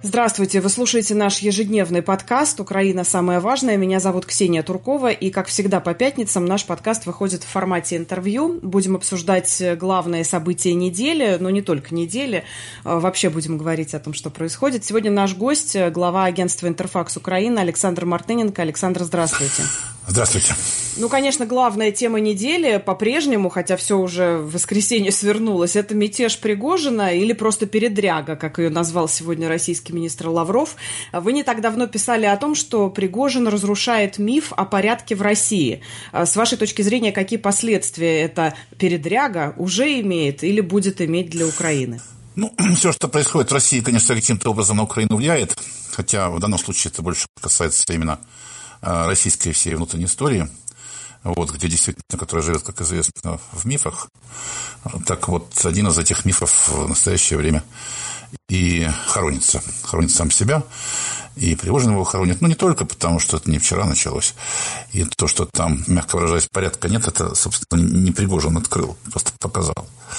Здравствуйте, вы слушаете наш ежедневный подкаст «Украина. Самое важное». Меня зовут Ксения Туркова, и, как всегда, по пятницам наш подкаст выходит в формате интервью. Будем обсуждать главные события недели, но не только недели. Вообще будем говорить о том, что происходит. Сегодня наш гость, глава агентства «Интерфакс Украина» Александр Мартыненко. Александр, здравствуйте. Здравствуйте. Конечно, главная тема недели по-прежнему, хотя все уже в воскресенье свернулось, это мятеж Пригожина или просто передряга, как ее назвал сегодня российский министр Лавров. Вы не так давно писали о том, что Пригожин разрушает миф о порядке в России. С вашей точки зрения, какие последствия эта передряга уже имеет или будет иметь для Украины? Все, что происходит в России, конечно, каким-то образом на Украину влияет, хотя в данном случае это больше касается именно российской всей внутренней истории, где действительно, которая живет, как известно, в мифах. Так вот, один из этих мифов в настоящее время и хоронит сам себя, и Пригожин его хоронит, не только потому, что это не вчера началось, и то, что там, мягко выражаясь, порядка нет, это, собственно, не Пригожин открыл, просто показал.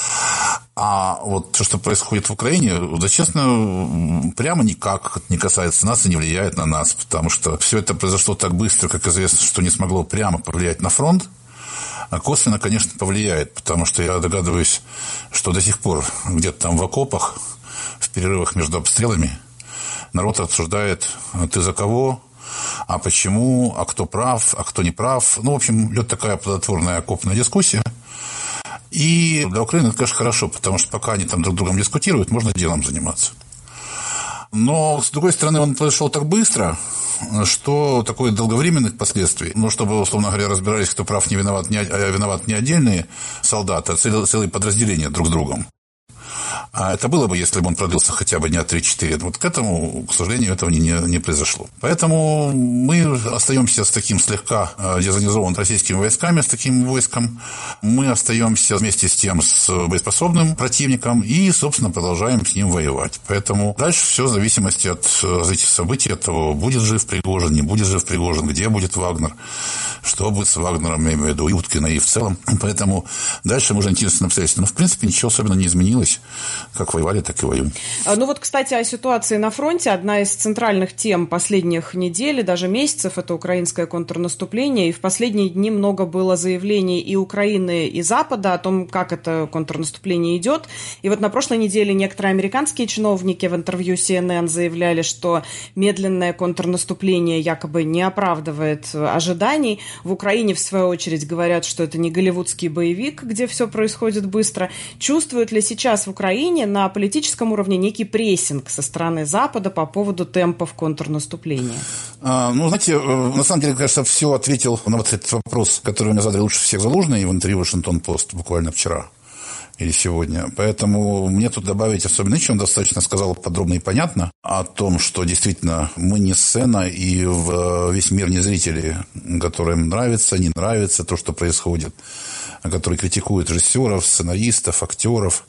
А вот то, что происходит в Украине, да, честно, прямо никак не касается нас и не влияет на нас, потому что все это произошло так быстро, как известно, что не смогло прямо повлиять на фронт, а косвенно, конечно, повлияет, потому что я догадываюсь, что до сих пор где-то там в окопах, в перерывах между обстрелами, народ обсуждает, ты за кого, а почему, а кто прав, а кто не прав. В общем, идет такая плодотворная окопная дискуссия. И для Украины это, конечно, хорошо, потому что пока они там друг с другом дискутируют, можно делом заниматься. Но, с другой стороны, он произошел так быстро, что такое долговременных последствий, чтобы, условно говоря, разбирались, кто прав, не виноват, а виноват не отдельные солдаты, а целые подразделения друг с другом. А это было бы, если бы он продлился хотя бы дня 3-4. К этому, к сожалению, этого не произошло. Поэтому мы остаемся с таким слегка дезорганизованным российскими войсками, с таким войском. Мы остаемся вместе с тем с боеспособным противником и, собственно, продолжаем с ним воевать. Поэтому дальше все в зависимости от этих событий, от того, будет жив Пригожин, не будет жив Пригожин, где будет Вагнер, что будет с Вагнером, я имею в виду, и Уткина, и в целом. Поэтому дальше можно интересно обстоятельства. Но, в принципе, ничего особенно не изменилось. Как воевали, так и воюем. Кстати, о ситуации на фронте. Одна из центральных тем последних недель, даже месяцев, это украинское контрнаступление. И в последние дни много было заявлений и Украины, и Запада о том, как это контрнаступление идет. И на прошлой неделе некоторые американские чиновники в интервью CNN заявляли, что медленное контрнаступление якобы не оправдывает ожиданий. В Украине, в свою очередь, говорят, что это не голливудский боевик, где все происходит быстро. Чувствуют ли сейчас в Украине на политическом уровне некий прессинг со стороны Запада по поводу темпов контрнаступления? Знаете, на самом деле, кажется, все ответил на этот вопрос, который мне задали лучше всех Залужный в интервью «Вашингтон-Пост» буквально вчера или сегодня. Поэтому мне тут добавить особенно нечего. Он достаточно сказал подробно и понятно о том, что действительно мы не сцена, и весь мир не зрители, которым нравится, не нравится то, что происходит, которые критикуют режиссеров, сценаристов, актеров.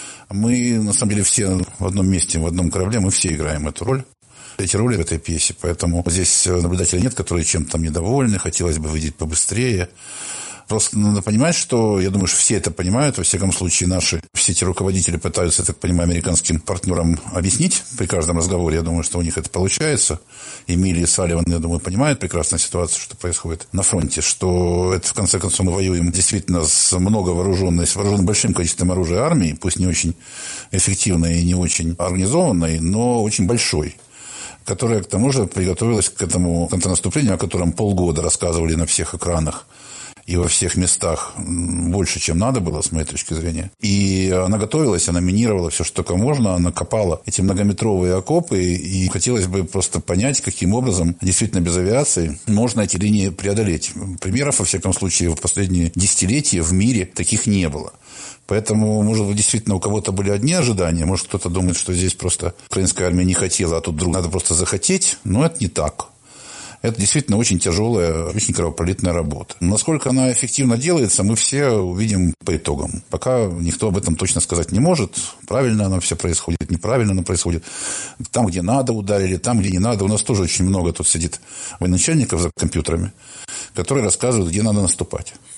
Мы, на самом деле, все в одном месте, в одном корабле, мы все играем эту роль. Эти роли в этой пьесе. Поэтому здесь наблюдателей нет, которые чем-то недовольны, хотелось бы видеть побыстрее. Просто надо понимать, что, я думаю, что все это понимают, во всяком случае, все эти руководители пытаются, я так понимаю, американским партнерам объяснить при каждом разговоре. Я думаю, что у них это получается. Эмили и Салливан, я думаю, понимают прекрасно ситуацию, что происходит на фронте, что это, в конце концов, мы воюем действительно с вооруженной большим количеством оружия армии, пусть не очень эффективной и не очень организованной, но очень большой, которая, к тому же, приготовилась к этому контрнаступлению, о котором полгода рассказывали на всех экранах и во всех местах больше, чем надо было, с моей точки зрения. И она готовилась, она минировала все, что только можно, она копала эти многометровые окопы, и хотелось бы просто понять, каким образом действительно без авиации можно эти линии преодолеть. Примеров, во всяком случае, в последние десятилетия в мире таких не было. Поэтому, может быть, действительно у кого-то были одни ожидания, может, кто-то думает, что здесь просто украинская армия не хотела, а тут вдруг надо просто захотеть, но это не так. Это действительно очень тяжелая, очень кровопролитная работа. Насколько она эффективно делается, мы все увидим по итогам. Пока никто об этом точно сказать не может. Правильно оно все происходит, неправильно оно происходит. Там, где надо, ударили, там, где не надо. У нас тоже очень много тут сидит военачальников за компьютерами, которые рассказывают, где надо наступать.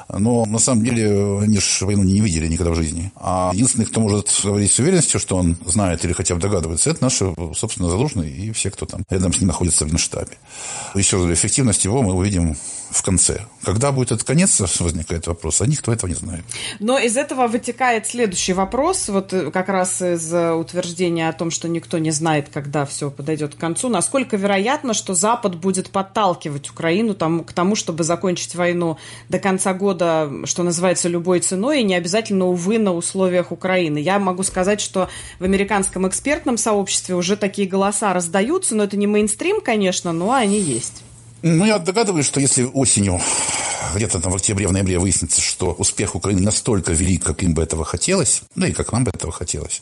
Но на самом деле они же войну не видели никогда в жизни. А единственный, кто может говорить с уверенностью, что он знает или хотя бы догадывается, это наши, собственно, Залужный и все, кто там рядом с ним находится в Генштабе. Еще раз говорю, эффективность его мы увидим в конце. Когда будет этот конец, возникает вопрос, а никто этого не знает. Но из этого вытекает следующий вопрос, вот как раз из утверждения о том, что никто не знает, когда все подойдет к концу. Насколько вероятно, что Запад будет подталкивать Украину к тому, чтобы закончить войну до конца года, что называется, любой ценой, и не обязательно, увы, на условиях Украины? Я могу сказать, что в американском экспертном сообществе уже такие голоса раздаются, но это не мейнстрим, конечно, но они есть. Ну, я догадываюсь, что если осенью, где-то там в октябре, в ноябре выяснится, что успех Украины настолько велик, как им бы этого хотелось, ну и как нам бы этого хотелось,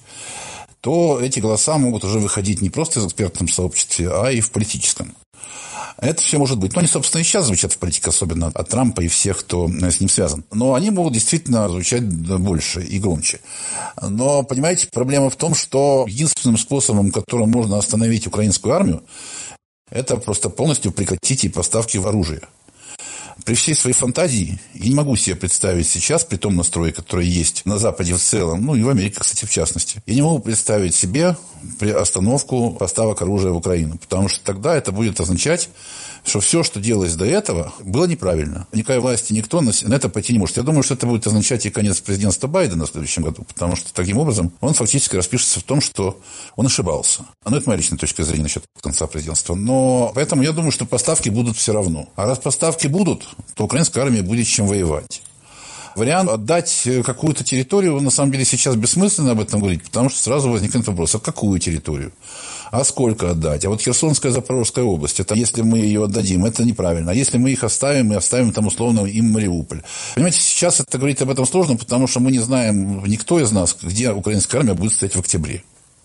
то эти голоса могут уже выходить не просто в экспертном сообществе, а и в политическом. Это все может быть. Но они, собственно, и сейчас звучат в политике, особенно от Трампа и всех, кто с ним связан. Но они могут действительно звучать больше и громче. Но, понимаете, проблема в том, что единственным способом, которым можно остановить украинскую армию, это просто полностью прекратить поставки оружия. При всей своей фантазии я не могу себе представить сейчас, при том настрое, который есть на Западе в целом, ну и в Америке, кстати, в частности, я не могу представить себе остановку поставок оружия в Украину, потому что тогда это будет означать, что все, что делалось до этого, было неправильно. Никакой власти никто на это пойти не может. Я думаю, что это будет означать и конец президентства Байдена в следующем году, потому что таким образом он фактически распишется в том, что он ошибался. Ну, это моя личная точка зрения насчет конца президентства. Но поэтому я думаю, что поставки будут все равно. А раз поставки будут, то украинская армия будет чем воевать. Вариант отдать какую-то территорию, на самом деле, сейчас бессмысленно об этом говорить, потому что сразу возникнет вопрос, а какую территорию? А сколько отдать? А вот Херсонская, Запорожская область, это если мы ее отдадим, это неправильно. А если мы их оставим, мы оставим там условно им Мариуполь. Понимаете, сейчас это говорить об этом сложно, потому что мы не знаем, никто из нас, где украинская армия будет стоять в октябре.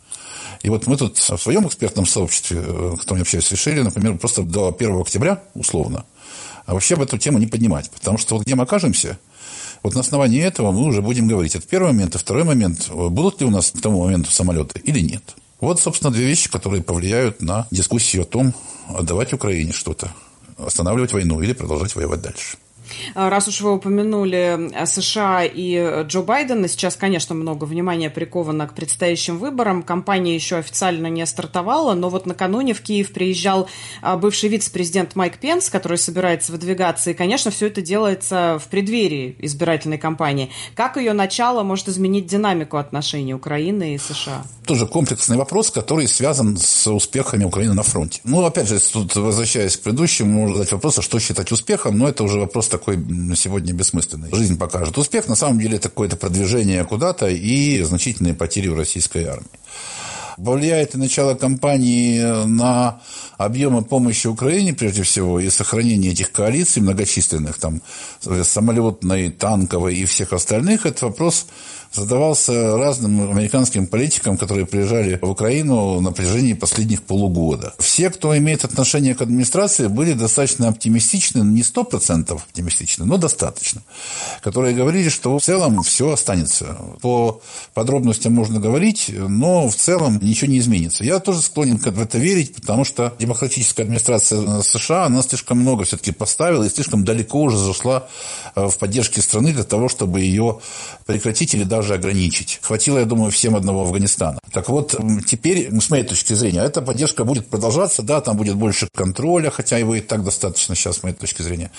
И вот мы тут в своем экспертном сообществе, с которым я общаюсь, решили, например, просто до 1 октября, условно, а вообще об эту тему не поднимать. Потому что вот где мы окажемся, вот на основании этого мы уже будем говорить. Это первый момент. И второй момент, будут ли у нас к тому моменту самолеты или нет. Вот, собственно, две вещи, которые повлияют на дискуссию о том, отдавать Украине что-то, останавливать войну или продолжать воевать дальше. Раз уж вы упомянули США и Джо Байдена, сейчас, конечно, много внимания приковано к предстоящим выборам. Кампания еще официально не стартовала, но вот накануне в Киев приезжал бывший вице-президент Майк Пенс, который собирается выдвигаться, и, конечно, все это делается в преддверии избирательной кампании. Как ее начало может изменить динамику отношений Украины и США? Тоже комплексный вопрос, который связан с успехами Украины на фронте. Ну, опять же, тут, возвращаясь к предыдущему, можно задать вопрос, а что считать успехом, но это уже вопрос такой на сегодня бессмысленный. Жизнь покажет. Успех, на самом деле, это какое-то продвижение куда-то и значительные потери в российской армии. Повлияет и начало кампании на объемы помощи Украине, прежде всего, и сохранение этих коалиций многочисленных, там, самолетной, танковой и всех остальных, этот вопрос задавался разным американским политикам, которые приезжали в Украину на протяжении последних полугода. Все, кто имеет отношение к администрации, были достаточно оптимистичны, не 100% оптимистичны, но достаточно, которые говорили, что в целом все останется. По подробностям можно говорить, но в целом ничего не изменится. Я тоже склонен в это верить, потому что демократическая администрация США, она слишком много все-таки поставила и слишком далеко уже зашла в поддержке страны для того, чтобы ее прекратить или даже ограничить. Хватило, я думаю, всем одного Афганистана. Так вот, теперь, с моей точки зрения, эта поддержка будет продолжаться, да, там будет больше контроля, хотя его и так достаточно сейчас, с моей точки зрения.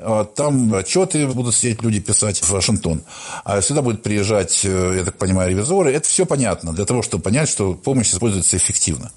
Там отчеты будут сидеть люди писать в Вашингтон, а сюда будут приезжать, я так понимаю, ревизоры. Это все понятно, для того, чтобы понять, что помощь используется эффективно.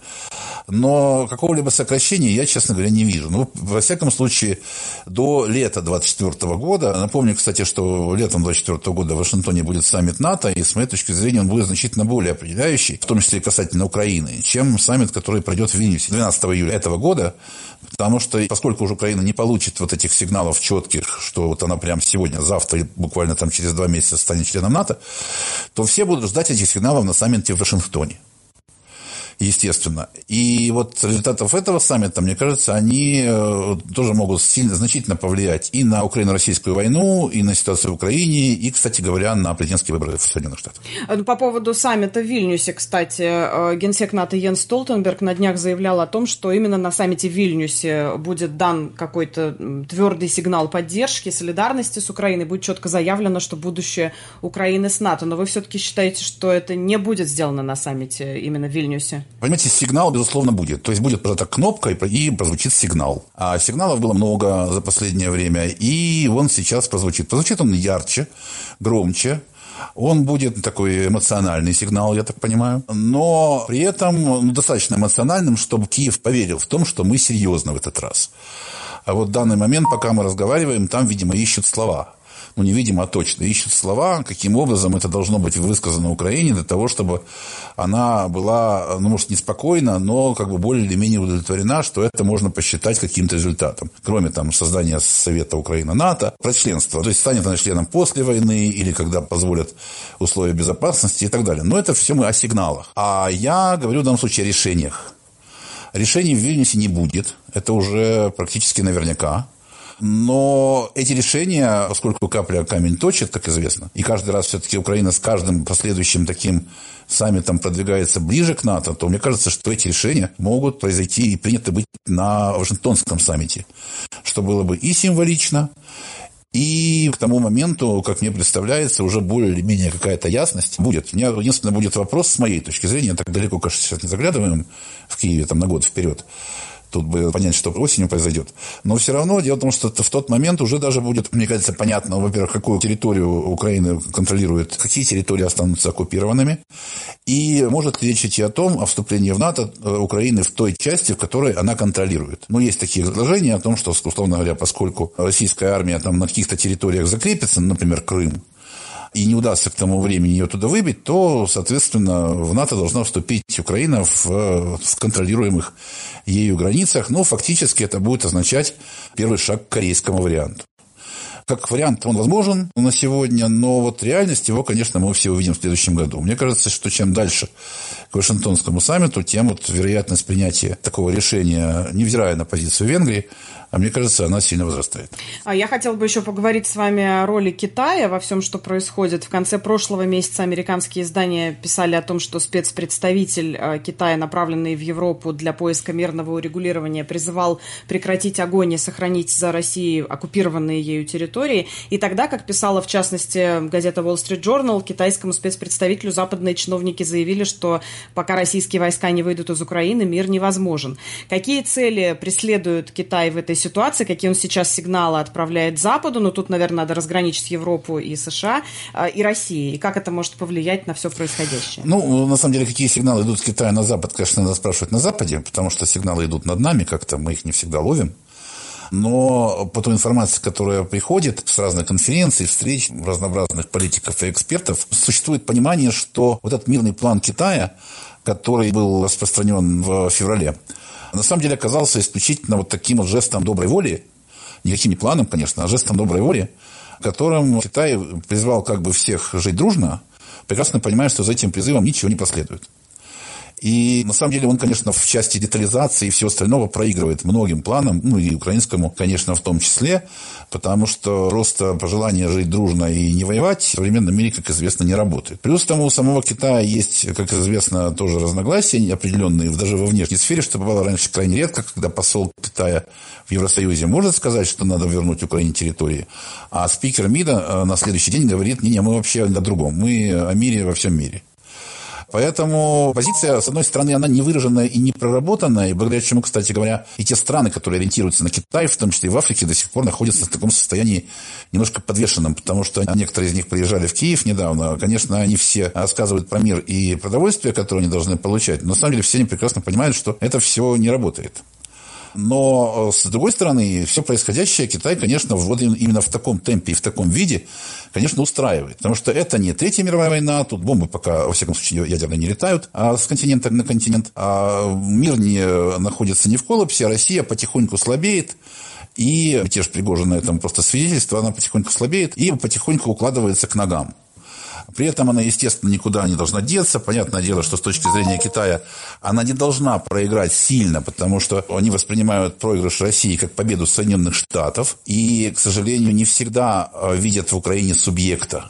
Но какого-либо сокращения я, честно говоря, не вижу. Ну, во всяком случае, до лета 2024 года, напомню, кстати, что летом 2024 года в Вашингтоне будет саммит НАТО, и с моей точки зрения он будет значительно более определяющий, в том числе и касательно Украины, чем саммит, который пройдет в Вильнюсе 12 июля этого года, потому что, поскольку уже Украина не получит вот этих сигналов четких, что вот она прямо сегодня, завтра или буквально там через 2 месяца станет членом НАТО, то все будут ждать этих сигналов на саммите в Вашингтоне. естественно. И вот результатов этого саммита, мне кажется, они тоже могут значительно повлиять и на украино-российскую войну, и на ситуацию в Украине, и, кстати говоря, на президентские выборы в Соединенных Штатах. По поводу саммита в Вильнюсе, кстати, генсек НАТО Йенс Столтенберг на днях заявлял о том, что именно на саммите в Вильнюсе будет дан какой-то твердый сигнал поддержки, солидарности с Украиной, будет четко заявлено, что будущее Украины с НАТО. Но вы все-таки считаете, что это не будет сделано на саммите именно в Вильнюсе? Понимаете, сигнал, безусловно, будет. То есть будет прожата кнопка и прозвучит сигнал. А сигналов было много за последнее время, и он сейчас прозвучит. Прозвучит он ярче, громче. Он будет такой эмоциональный сигнал, я так понимаю, но при этом достаточно эмоциональным, чтобы Киев поверил в том, что мы серьезно в этот раз. А вот в данный момент, пока мы разговариваем, там, видимо, ищут слова. Ну, не видимо, а точно ищут слова, каким образом это должно быть высказано Украине для того, чтобы она была, ну, может, неспокойна, но как бы более или менее удовлетворена, что это можно посчитать каким-то результатом. Кроме там создания Совета Украина-НАТО, про членство. То есть, станет она членом после войны или когда позволят условия безопасности и так далее. Но это все мы о сигналах. А я говорю в данном случае о решениях. Решений в Вильнюсе не будет. Это уже практически наверняка. Но эти решения, поскольку капля камень точит, как известно, и каждый раз все-таки Украина с каждым последующим таким саммитом продвигается ближе к НАТО, то мне кажется, что эти решения могут произойти и приняты быть на Вашингтонском саммите, что было бы и символично, и к тому моменту, как мне представляется, уже более или менее какая-то ясность будет. У меня единственное будет вопрос с моей точки зрения, так далеко, конечно, сейчас не заглядываем в Киеве там, на год вперед. Тут бы понять, что осенью произойдет. Но все равно дело в том, что в тот момент уже даже будет, мне кажется, понятно, во-первых, какую территорию Украины контролирует, какие территории останутся оккупированными. И может речь идти о вступлении в НАТО Украины в той части, в которой она контролирует. Ну, есть такие предложения о том, что, условно говоря, поскольку российская армия там на каких-то территориях закрепится, например, Крым, и не удастся к тому времени ее туда выбить, то, соответственно, в НАТО должна вступить Украина в контролируемых ею границах. Но фактически это будет означать первый шаг к корейскому варианту. Как вариант он возможен на сегодня, но вот реальность его, конечно, мы все увидим в следующем году. Мне кажется, что чем дальше к Вашингтонскому саммиту, тем вот вероятность принятия такого решения, невзирая на позицию Венгрии, а мне кажется, она сильно возрастает. Я хотела бы еще поговорить с вами о роли Китая во всем, что происходит. В конце прошлого месяца американские издания писали о том, что спецпредставитель Китая, направленный в Европу для поиска мирного урегулирования, призывал прекратить огонь и сохранить за Россией оккупированные ею территории. И тогда, как писала в частности газета Wall Street Journal, китайскому спецпредставителю западные чиновники заявили, что пока российские войска не выйдут из Украины, мир невозможен. Какие цели преследует Китай в этой ситуации, какие он сейчас сигналы отправляет Западу, но тут, наверное, надо разграничить Европу и США, и Россию, и как это может повлиять на все происходящее? Ну, на самом деле, какие сигналы идут с Китая на Запад, конечно, надо спрашивать на Западе, потому что сигналы идут над нами, как-то мы их не всегда ловим. Но по той информации, которая приходит с разных конференций, встреч разнообразных политиков и экспертов, существует понимание, что вот этот мирный план Китая, который был распространен в феврале, на самом деле оказался исключительно вот таким вот жестом доброй воли, никаким не планом, конечно, а жестом доброй воли, которым Китай призвал как бы всех жить дружно, прекрасно понимая, что за этим призывом ничего не последует. И на самом деле он, конечно, в части детализации и всего остального проигрывает многим планам, ну и украинскому, конечно, в том числе, потому что просто пожелание жить дружно и не воевать в современном мире, как известно, не работает. Плюс тому у самого Китая есть, как известно, тоже разногласия определенные, даже во внешней сфере, что бывало раньше крайне редко, когда посол Китая в Евросоюзе может сказать, что надо вернуть Украине территории, а спикер МИДа на следующий день говорит, не, мы вообще о другом, мы о мире во всем мире. Поэтому позиция, с одной стороны, она не выраженная и не проработанная, и благодаря чему, кстати говоря, и те страны, которые ориентируются на Китай, в том числе и в Африке, до сих пор находятся в таком состоянии немножко подвешенном, потому что некоторые из них приезжали в Киев недавно. Конечно, они все рассказывают про мир и продовольствие, которое они должны получать, но на самом деле все они прекрасно понимают, что это все не работает. Но, с другой стороны, все происходящее Китай, конечно, вот именно в таком темпе и в таком виде, конечно, устраивает. Потому что это не Третья мировая война, тут бомбы пока, во всяком случае, ядерные не летают с континента на континент. А мир не находится не в коллапсе, а Россия потихоньку слабеет. И мятеж Пригожина – это просто свидетельство, она потихоньку слабеет и потихоньку укладывается к ногам. При этом она, естественно, никуда не должна деться. Понятное дело, что с точки зрения Китая она не должна проиграть сильно, потому что они воспринимают проигрыш России как победу Соединенных Штатов и, к сожалению, не всегда видят в Украине субъекта.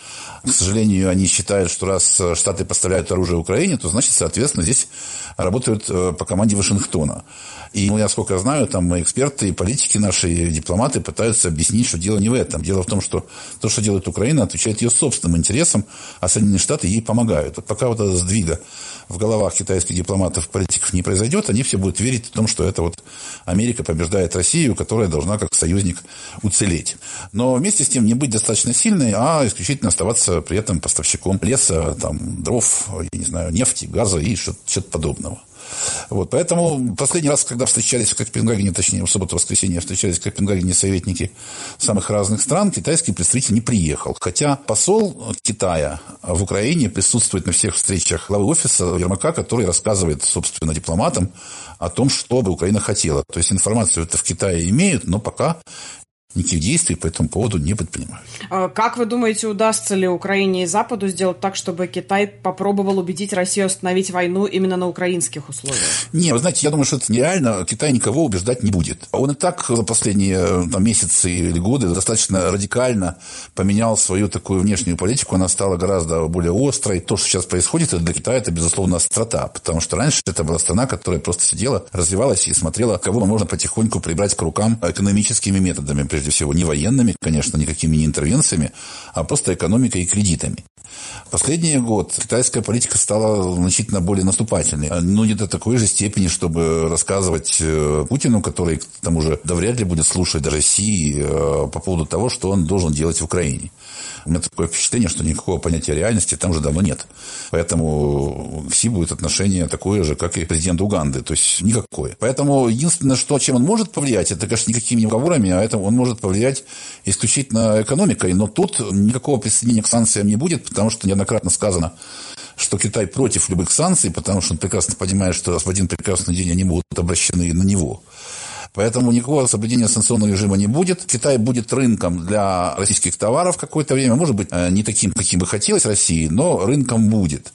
К сожалению, они считают, что раз Штаты поставляют оружие Украине, то, значит, соответственно, здесь работают по команде Вашингтона. И, я сколько знаю, там эксперты, и политики наши, и дипломаты пытаются объяснить, что дело не в этом. Дело в том, что то, что делает Украина, отвечает ее собственным интересам, а Соединенные Штаты ей помогают. Вот пока вот этого сдвига в головах китайских дипломатов, политиков не произойдет, они все будут верить в том, что это вот Америка побеждает Россию, которая должна как союзник уцелеть. Но вместе с тем не быть достаточно сильной, а исключительно оставаться при этом поставщиком леса, там, дров, я не знаю, нефти, газа и что-то подобного. Вот, поэтому последний раз, когда встречались в Копенгагене, точнее, в субботу-воскресенье встречались в Копенгагене советники самых разных стран, китайский представитель не приехал. Хотя посол Китая в Украине присутствует на всех встречах главы офиса Ермака, который рассказывает, собственно, дипломатам о том, что бы Украина хотела. То есть информацию это в Китае имеют, но пока никаких действий по этому поводу не предпринимают. Как вы думаете, удастся ли Украине и Западу сделать так, чтобы Китай попробовал убедить Россию остановить войну именно на украинских условиях? Не, вы знаете, я думаю, что это нереально. Китай никого убеждать не будет. Он и так за последние месяцы или годы достаточно радикально поменял свою такую внешнюю политику. Она стала гораздо более острой. То, что сейчас происходит, это для Китая это, безусловно, острота. Потому что раньше это была страна, которая просто сидела, развивалась и смотрела, кого можно потихоньку прибрать к рукам экономическими методами, прежде всего, не военными, конечно, никакими не интервенциями, а просто экономикой и кредитами. Последний год китайская политика стала значительно более наступательной. Но не до такой же степени, чтобы рассказывать Путину, который, к тому же, да вряд ли будет слушать даже Си по поводу того, что он должен делать в Украине. У меня такое впечатление, что никакого понятия реальности там уже давно нет. Поэтому к Си будет отношение такое же, как и президент Уганды. То есть никакое. Поэтому единственное, чем он может повлиять, это, конечно, никакими не уговорами, а это он может повлиять исключительно экономикой. Но тут никакого присоединения к санкциям не будет, потому что неоднократно сказано, что Китай против любых санкций, потому что он прекрасно понимает, что в один прекрасный день они будут обращены на него. Поэтому никакого соблюдения санкционного режима не будет. Китай будет рынком для российских товаров какое-то время. Может быть, не таким, каким бы хотелось России, но рынком будет.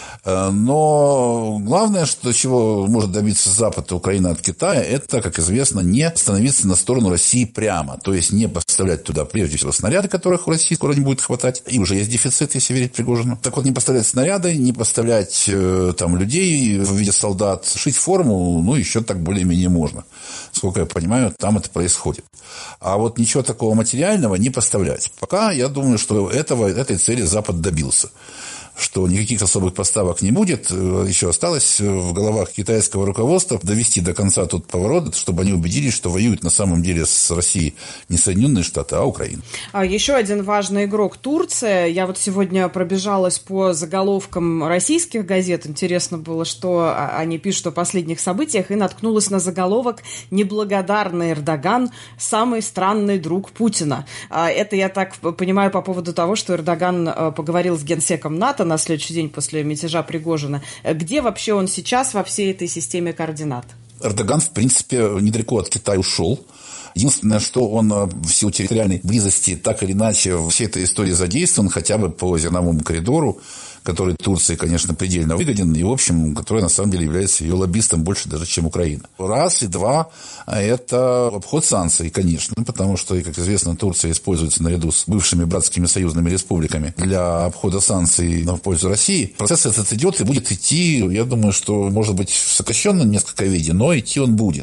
Но главное, чего может добиться Запад и Украина от Китая, это, как известно, не становиться на сторону России прямо. То есть не поставлять туда, прежде всего, снаряды, которых у России скоро не будет хватать. И уже есть дефицит, если верить Пригожину. Так вот, не поставлять снаряды, не поставлять там людей в виде солдат, шить форму, еще так более-менее можно. Сколько я понимаю, там это происходит. А вот ничего такого материального не поставлять. Пока, я думаю, что этой цели Запад добился. Что никаких особых поставок не будет. Еще осталось в головах китайского руководства довести до конца тот поворот, чтобы они убедились, что воюют на самом деле с Россией не Соединенные Штаты, а Украина. Еще один важный игрок — Турция. Я вот сегодня пробежалась по заголовкам российских газет. Интересно было, что они пишут о последних событиях, и наткнулась на заголовок «Неблагодарный Эрдоган – самый странный друг Путина». Это, я так понимаю, по поводу того, что Эрдоган поговорил с генсеком НАТО на следующий день после мятежа Пригожина. Где вообще он сейчас во всей этой системе координат? Эрдоган, в принципе, недалеко от Китая ушел. Единственное, что он в силу территориальной близости так или иначе в всей этой истории задействован, хотя бы по зерновому коридору, который Турции, конечно, предельно выгоден, и, в общем, который, на самом деле, является ее лоббистом больше даже, чем Украина. Раз, и два, это обход санкций, конечно, потому что, как известно, Турция используется наряду с бывшими братскими союзными республиками для обхода санкций в пользу России. Процесс этот идет и будет идти, я думаю, что, может быть, в сокращенном несколько виде, но идти он будет.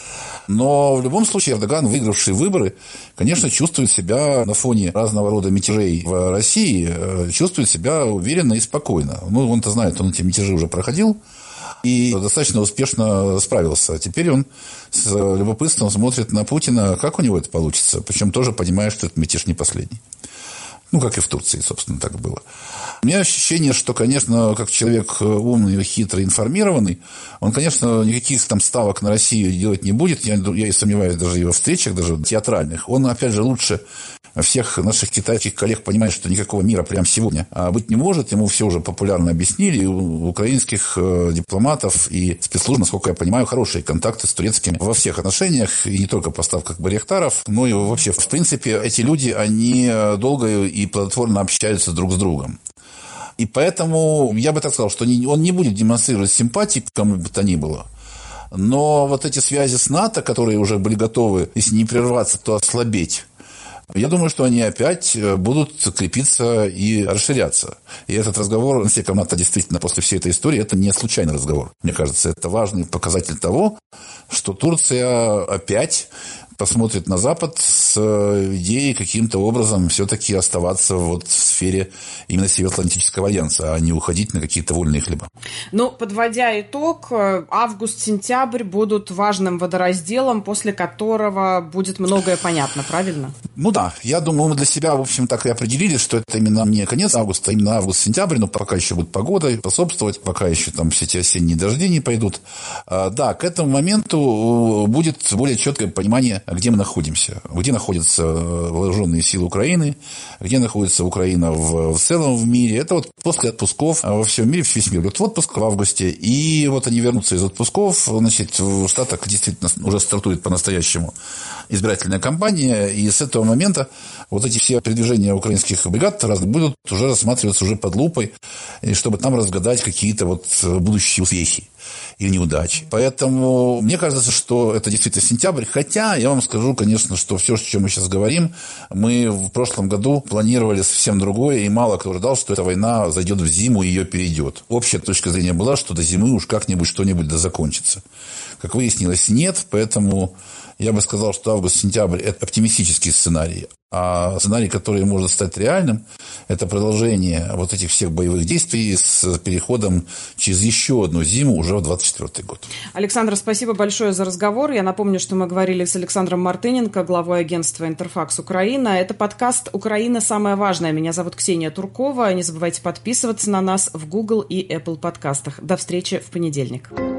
Но в любом случае Эрдоган, выигравший выборы, конечно, чувствует себя на фоне разного рода мятежей в России, чувствует себя уверенно и спокойно. Он-то знает, он эти мятежи уже проходил и достаточно успешно справился. Теперь он с любопытством смотрит на Путина, как у него это получится, причем тоже понимая, что этот мятеж не последний. Как и в Турции, собственно, так было. У меня ощущение, что, конечно, как человек умный, хитрый, информированный, он, конечно, никаких там ставок на Россию делать не будет. Я и сомневаюсь даже и во встречах, даже театральных. Он, опять же, лучше всех наших китайских коллег понимает, что никакого мира прямо сегодня быть не может. Ему все уже популярно объяснили. И у украинских дипломатов и спецслужб, насколько я понимаю, хорошие контакты с турецкими во всех отношениях. И не только в поставках барьехтаров, но и вообще, в принципе, эти люди, они долго и плодотворно общаются друг с другом. И поэтому я бы так сказал, что он не будет демонстрировать симпатии к кому бы то ни было. Но вот эти связи с НАТО, которые уже были готовы, если не прерваться, то ослабеть, я думаю, что они опять будут крепиться и расширяться. И этот разговор на секом НАТО действительно после всей этой истории, это не случайный разговор. Мне кажется, это важный показатель того, что Турция опять посмотрит на Запад с идеей каким-то образом все-таки оставаться вот в сфере именно Североатлантического альянса, а не уходить на какие-то вольные хлеба. Ну, подводя итог, август-сентябрь будут важным водоразделом, после которого будет многое понятно, правильно? Ну да, я думаю, мы для себя, в общем, так и определили, что это именно не конец августа, а именно август-сентябрь, но пока еще будет погода способствовать, пока еще там все эти осенние дожди не пойдут. Да, к этому моменту будет более четкое понимание, где мы находимся, где находятся вооруженные силы Украины, где находится Украина в целом в мире. Это вот после отпусков во всем мире, весь мир идет в отпуск в августе, и вот они вернутся из отпусков, значит, в Штатах действительно уже стартует по-настоящему избирательная кампания, и с этого момента вот эти все передвижения украинских бригад будут уже рассматриваться уже под лупой, чтобы там разгадать какие-то вот будущие успехи и неудачи. Поэтому мне кажется, что это действительно сентябрь. Хотя я вам скажу, конечно, что все, о чем мы сейчас говорим, мы в прошлом году планировали совсем другое, и мало кто ожидал, что эта война зайдет в зиму и ее перейдет. Общая точка зрения была, что до зимы уж как-нибудь что-нибудь да закончится. Как выяснилось, нет, поэтому я бы сказал, что август-сентябрь – это оптимистический сценарий. А сценарий, который может стать реальным, это продолжение вот этих всех боевых действий с переходом через еще одну зиму уже в 2024 год. Александр, спасибо большое за разговор. Я напомню, что мы говорили с Александром Мартыненко, главой агентства «Интерфакс Украина». Это подкаст «Украина. Самое важное». Меня зовут Ксения Туркова. Не забывайте подписываться на нас в Google и Apple подкастах. До встречи в понедельник.